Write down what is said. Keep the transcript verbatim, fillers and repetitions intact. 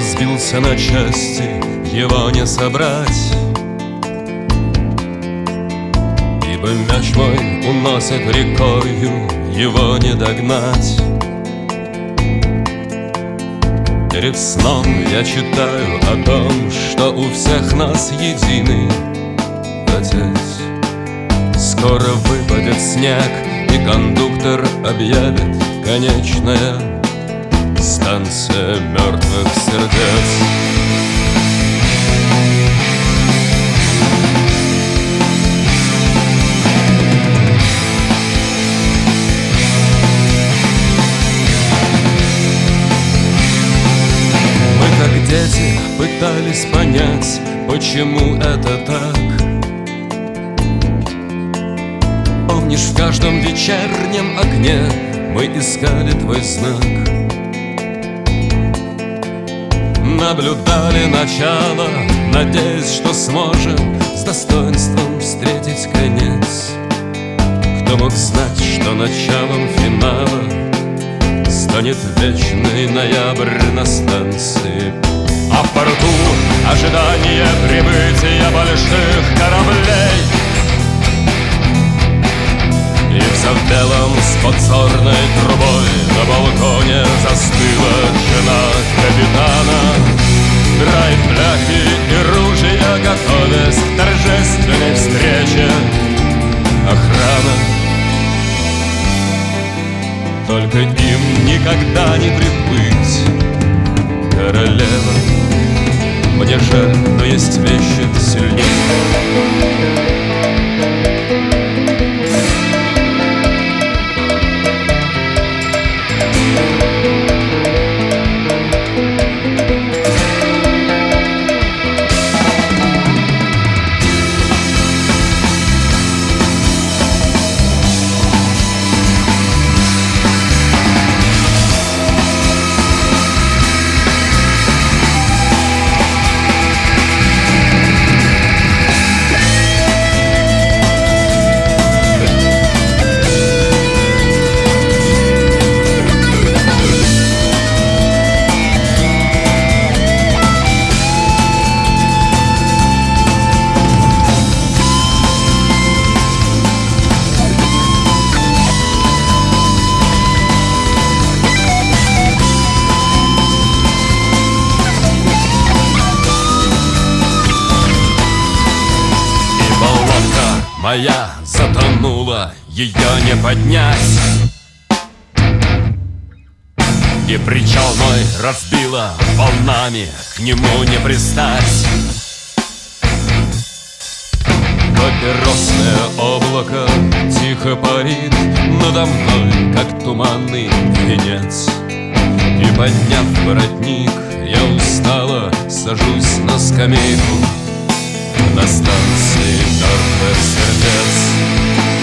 разбился на части, его не собрать. Ибо мяч мой уносит рекою, его не догнать. Перед сном я читаю о том, что у всех нас единый отец. Скоро выпадет снег, и кондуктор объявит: конечная станция мертвых сердец. Мы, как дети, пытались понять, почему это так. Помнишь, в каждом вечернем окне мы искали твой знак, наблюдали начало, надеясь, что сможем с достоинством встретить конец. Кто мог знать, что началом финала станет вечный ноябрь на станции, а в порту ожидание прибытия больших кораблей. И все в белом с подзорной трубой на балконе застыла жена капитана. Драй пляхи и ружья, готовясь к торжественной встрече. Охрана. Только им никогда не прибыть. Королева. Мне жаль, но есть вещи сильнее. Моя затонула, ее не поднять, и причал мой разбила волнами, к нему не пристать. Папиросное облако тихо парит надо мной, как туманный венец. И, подняв воротник, я устало сажусь на скамейку на станции мертвых сердец.